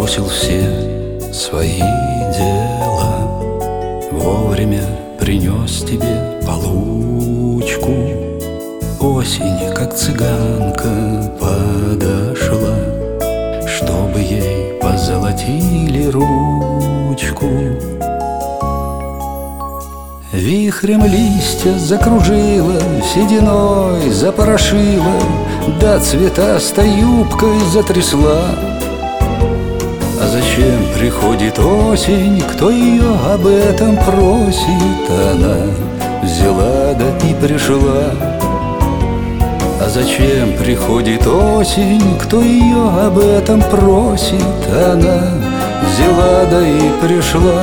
бросил все свои дела, вовремя принес тебе получку. Осень, как цыганка, подошла, чтобы ей позолотили ручку. Вихрем листья закружила, сединой запорошила, да цветастой юбкой затрясла. А зачем приходит осень, кто ее об этом просит? Она взяла да и пришла. А зачем приходит осень, кто ее об этом просит? Она взяла да и пришла.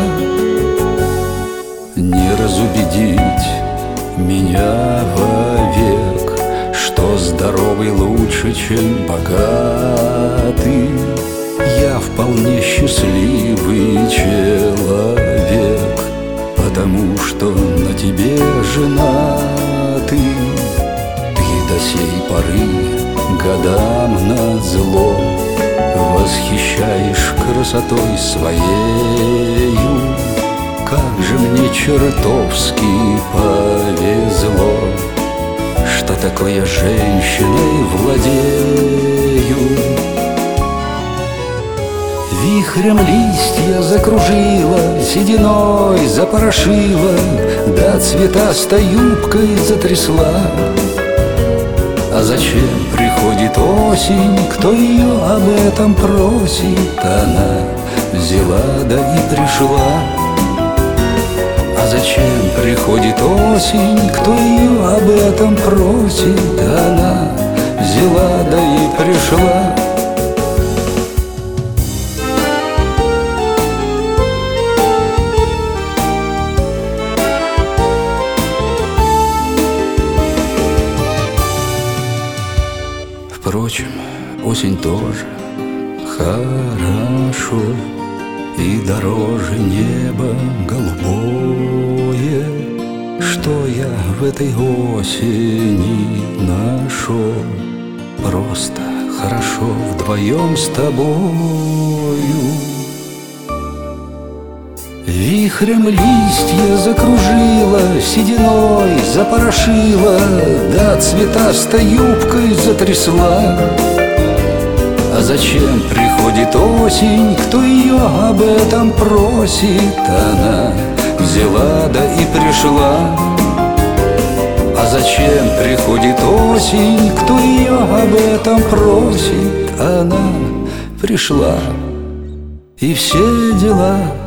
Не разубедить меня вовек, что здоровый лучше, чем богатый. Я вполне счастливый человек, потому что на тебе женатый. Ты до сей поры годам назло восхищаешь красотой своею. Как же мне чертовски повезло, что такой женщиной владею. Вихрем листья закружила, сединой запорошила, да цветастой юбкой затрясла. А зачем приходит осень, кто ее об этом просит? Она взяла да и пришла. А зачем приходит осень, кто ее об этом просит? Она взяла да и пришла. Впрочем, осень тоже хорошо, и дороже небо голубое, что я в этой осени нашел. Просто хорошо вдвоем с тобою. Вихрем листья закружила, сединой запорошила, да цветастой юбкой затрясла. А зачем приходит осень, кто ее об этом просит? Она взяла да и пришла. А зачем приходит осень, кто ее об этом просит? Она пришла, и все дела